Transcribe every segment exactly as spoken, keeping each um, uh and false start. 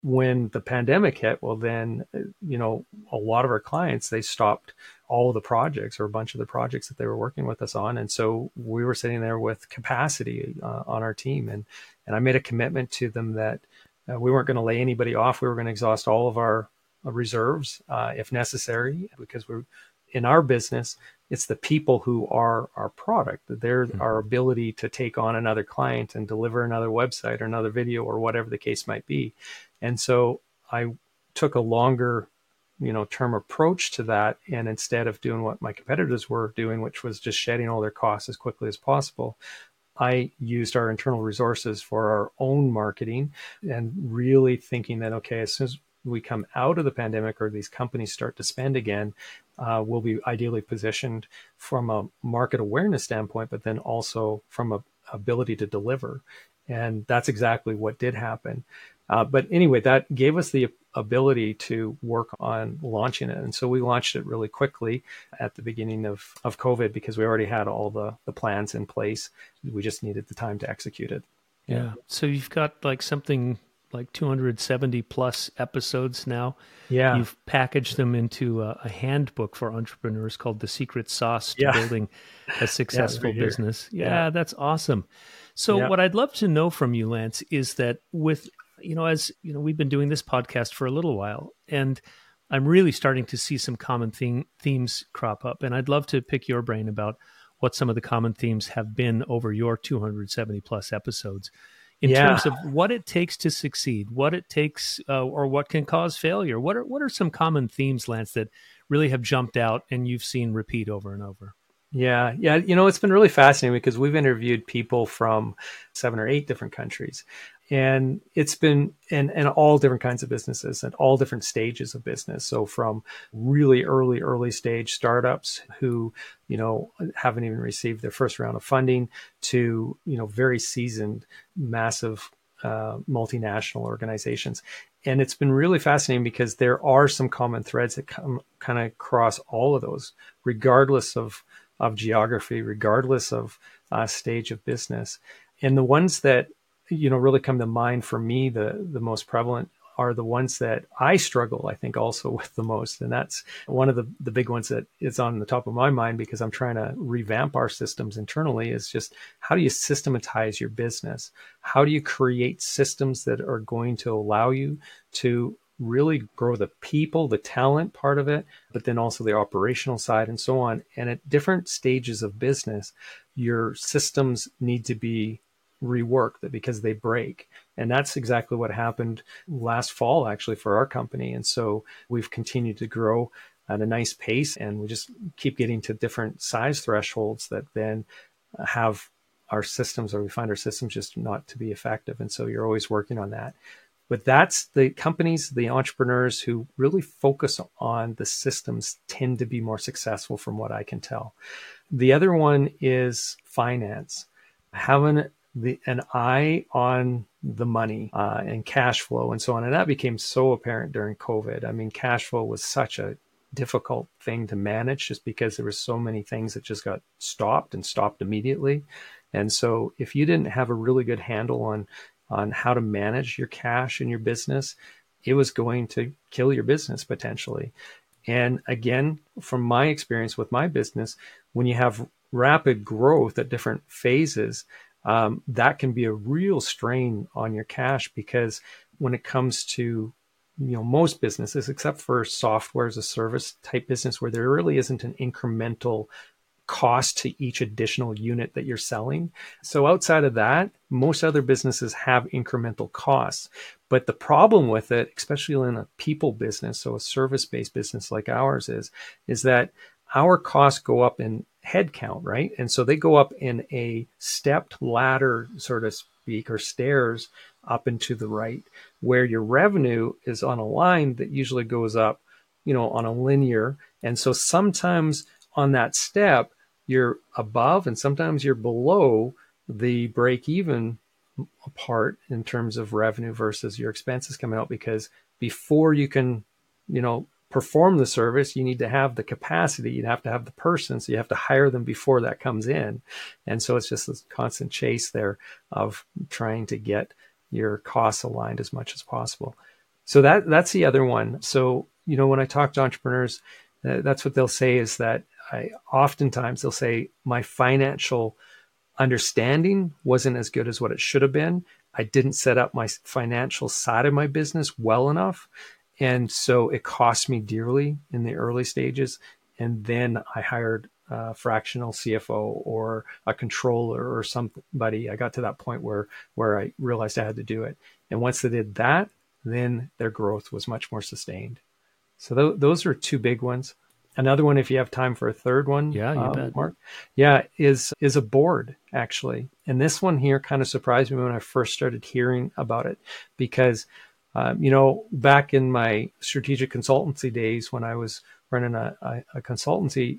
when the pandemic hit, well, then, uh, you know, a lot of our clients, they stopped all the projects or a bunch of the projects that they were working with us on. And so we were sitting there with capacity uh, on our team. And, and I made a commitment to them that uh, we weren't going to lay anybody off. We were going to exhaust all of our uh, reserves uh, if necessary, because we're in our business, it's the people who are our product. They're Mhm. our ability to take on another client and deliver another website or another video or whatever the case might be. And so I took a longer, you know, term approach to that. And instead of doing what my competitors were doing, which was just shedding all their costs as quickly as possible, I used our internal resources for our own marketing and really thinking that, okay, as soon as we come out of the pandemic or these companies start to spend again, uh, we'll be ideally positioned from a market awareness standpoint, but then also from a ability to deliver. And that's exactly what did happen. Uh, but anyway, that gave us the ability to work on launching it. And so we launched it really quickly at the beginning of, of COVID because we already had all the, the plans in place. We just needed the time to execute it. Yeah. Yeah. So you've got like something like two hundred seventy plus episodes now. Yeah. You've packaged them into a, a handbook for entrepreneurs called The Secret Sauce to Yeah. Building a Successful right here. Business. Yeah, Yeah. that's awesome. So Yeah. what I'd love to know from you, Lance, is that with, you know, as you know, we've been doing this podcast for a little while, and I'm really starting to see some common theme, themes crop up. And I'd love to pick your brain about what some of the common themes have been over your two hundred seventy plus episodes in Yeah. terms of what it takes to succeed, what it takes, uh, or what can cause failure. What are what are some common themes, Lance, that really have jumped out and you've seen repeat over and over? Yeah. Yeah. You know, it's been really fascinating because we've interviewed people from seven or eight different countries. And it's been in, in all different kinds of businesses and all different stages of business. So from really early, early stage startups who, you know, haven't even received their first round of funding to, you know, very seasoned, massive uh, multinational organizations. And it's been really fascinating because there are some common threads that come kind of cross all of those, regardless of, of geography, regardless of uh, stage of business. And the ones that you know, really come to mind for me, the, the most prevalent are the ones that I struggle, I think, also with the most. And that's one of the, the big ones that is on the top of my mind because I'm trying to revamp our systems internally is just how do you systematize your business? How do you create systems that are going to allow you to really grow the people, the talent part of it, but then also the operational side and so on. And at different stages of business, your systems need to be reworked because they break. And that's exactly what happened last fall, actually, for our company. And so we've continued to grow at a nice pace and we just keep getting to different size thresholds that then have our systems or we find our systems just not to be effective. And so you're always working on that. But that's the companies, the entrepreneurs who really focus on the systems tend to be more successful from what I can tell. The other one is finance. Having the an eye on the money uh, and cash flow and so on. And that became so apparent during COVID. I mean, cash flow was such a difficult thing to manage just because there were so many things that just got stopped and stopped immediately. And so if you didn't have a really good handle on on how to manage your cash in your business, it was going to kill your business potentially. And again, from my experience with my business, when you have rapid growth at different phases, um, that can be a real strain on your cash because when it comes to, you know, most businesses, except for software as a service type business where there really isn't an incremental cost to each additional unit that you're selling. So outside of that, most other businesses have incremental costs. But the problem with it, especially in a people business, so a service-based business like ours is, is that our costs go up in headcount, right? And so they go up in a stepped ladder, so to speak, or stairs up and to the right, where your revenue is on a line that usually goes up, you know, on a linear. And so sometimes on that step, you're above and sometimes you're below the break even part in terms of revenue versus your expenses coming out, because before you can, you know, perform the service, you need to have the capacity, you have to have the person. So you have to hire them before that comes in. And so it's just this constant chase there of trying to get your costs aligned as much as possible. So that that's the other one. So, you know, when I talk to entrepreneurs, uh, that's what they'll say is that I oftentimes they'll say my financial understanding wasn't as good as what it should have been. I didn't set up my financial side of my business well enough. And so it cost me dearly in the early stages. And then I hired a fractional C F O or a controller or somebody. I got to that point where, where I realized I had to do it. And once they did that, then their growth was much more sustained. So th- those are two big ones. Another one, if you have time for a third one, Yeah, you um, bet. Mark, yeah, is is a board actually. And this one here kind of surprised me when I first started hearing about it, because um, you know, back in my strategic consultancy days when I was running a, a, a consultancy,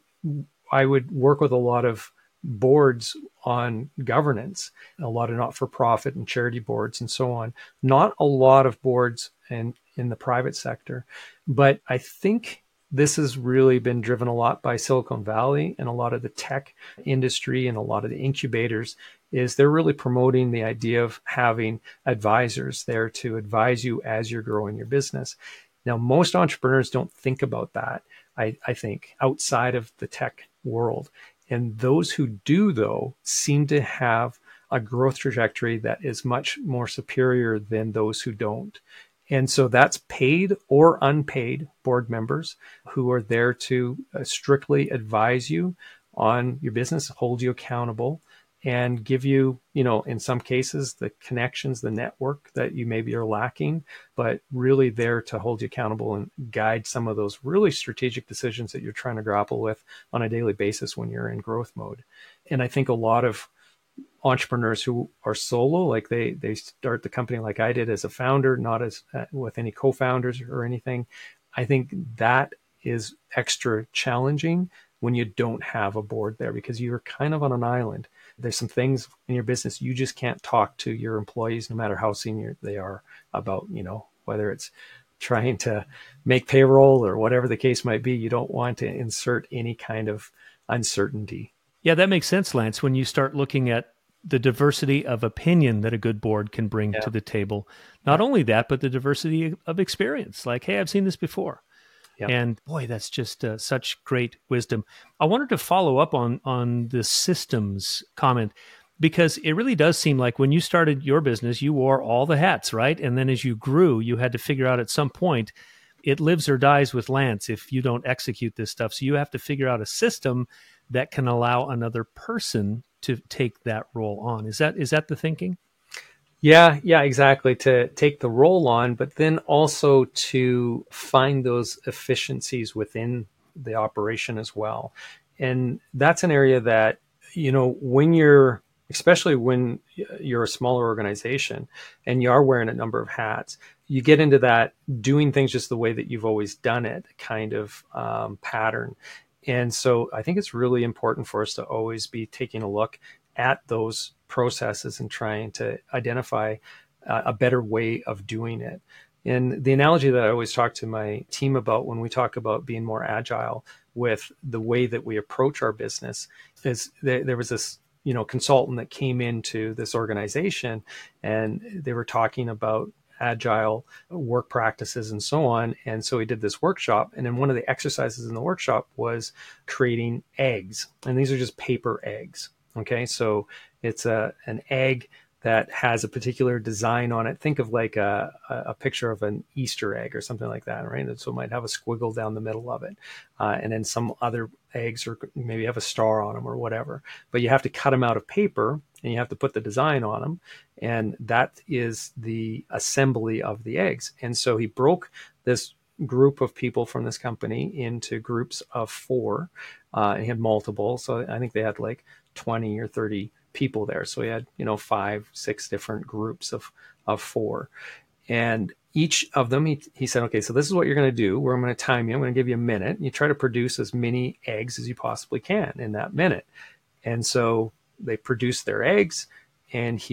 I would work with a lot of boards on governance, a lot of not-for-profit and charity boards and so on. Not a lot of boards in, in the private sector, but I think this has really been driven a lot by Silicon Valley and a lot of the tech industry and a lot of the incubators is they're really promoting the idea of having advisors there to advise you as you're growing your business. Now, most entrepreneurs don't think about that, I, I think, outside of the tech world. And those who do, though, seem to have a growth trajectory that is much more superior than those who don't. And so that's paid or unpaid board members who are there to uh, strictly advise you on your business, hold you accountable, and give you, you know, in some cases, the connections, the network that you maybe are lacking, but really there to hold you accountable and guide some of those really strategic decisions that you're trying to grapple with on a daily basis when you're in growth mode. And I think a lot of entrepreneurs who are solo, like they they start the company like I did as a founder, not as uh, with any co-founders or anything. I think that is extra challenging when you don't have a board there because you're kind of on an island. There's some things in your business you just can't talk to your employees, no matter how senior they are, about, you know, whether it's trying to make payroll or whatever the case might be. You don't want to insert any kind of uncertainty. Yeah, that makes sense, Lance, when you start looking at the diversity of opinion that a good board can bring Yeah. to the table. Not Yeah. only that, but the diversity of experience. Like, hey, I've seen this before. Yeah. And boy, that's just uh, such great wisdom. I wanted to follow up on on the systems comment, because it really does seem like when you started your business, you wore all the hats, right? And then as you grew, you had to figure out at some point, it lives or dies with Lance if you don't execute this stuff. So you have to figure out a system that can allow another person to take that role on. Is that is that the thinking? Yeah, yeah, exactly. To take the role on, but then also to find those efficiencies within the operation as well. And that's an area that, you know, when you're, especially when you're a smaller organization and you are wearing a number of hats, you get into that doing things just the way that you've always done it kind of um, pattern. And so I think it's really important for us to always be taking a look at those processes and trying to identify uh, a better way of doing it. And the analogy that I always talk to my team about when we talk about being more agile with the way that we approach our business is there, there was this, you know, consultant that came into this organization and they were talking about agile work practices and so on. And so he did this workshop. And then one of the exercises in the workshop was creating eggs. And these are just paper eggs. Okay, so it's a an egg that has a particular design on it. Think of like a, a picture of an Easter egg or something like that, right? And so it might have a squiggle down the middle of it. Uh, and then some other eggs or maybe have a star on them or whatever. But you have to cut them out of paper and you have to put the design on them. And that is the assembly of the eggs. And so he broke this group of people from this company into groups of four. Uh, and he had multiple. So I think they had like twenty or thirty people there. So he had, you know, five, six different groups of, of four. And each of them, he, he said, okay, so this is what you're going to do. Where I'm going to time you. I'm going to give you a minute. You try to produce as many eggs as you possibly can in that minute. And so they produced their eggs and he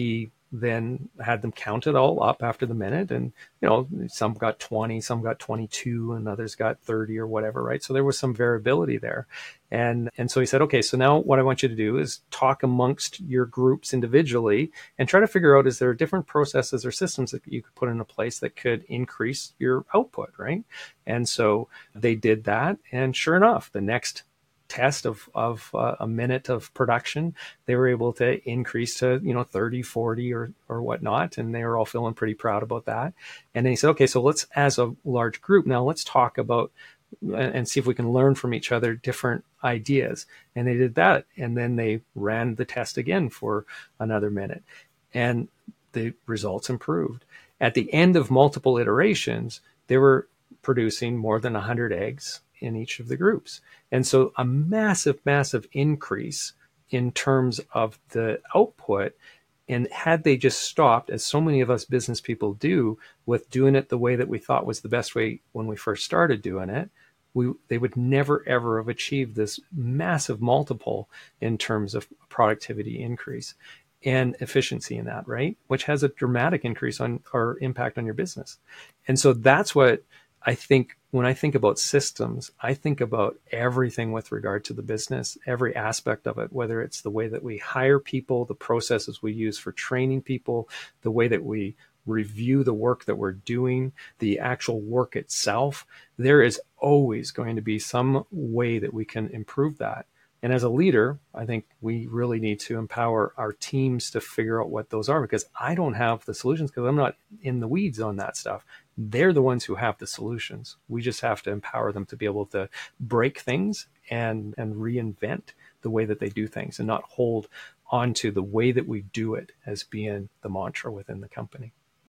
then had them count it all up after the minute. And, you know, some got twenty, some got twenty-two, and others got thirty or whatever, right? So there was some variability there. And, and so he said, okay, so now what I want you to do is talk amongst your groups individually and try to figure out, is there different processes or systems that you could put into place that could increase your output, right? And so they did that. And sure enough, the next test of, of uh, a minute of production, they were able to increase to, you know, thirty, forty or, or whatnot. And they were all feeling pretty proud about that. And then he said, okay, so let's, as a large group, now let's talk about and see if we can learn from each other different ideas. And they did that. And then they ran the test again for another minute. And the results improved. At the end of multiple iterations, they were producing more than one hundred eggs in each of the groups. And so a massive, massive increase in terms of the output. And had they just stopped, as so many of us business people do, with doing it the way that we thought was the best way when we first started doing it, we they would never, ever have achieved this massive multiple in terms of productivity increase and efficiency in that, right? Which has a dramatic increase on or impact on your business. And so that's what I think when I think about systems, I think about everything with regard to the business, every aspect of it, whether it's the way that we hire people, the processes we use for training people, the way that we review the work that we're doing, the actual work itself. There is always going to be some way that we can improve that. And as a leader, I think we really need to empower our teams to figure out what those are, because I don't have the solutions because I'm not in the weeds on that stuff. They're the ones who have the solutions. We just have to empower them to be able to break things and, and reinvent the way that they do things and not hold on to the way that we do it as being the mantra within the company.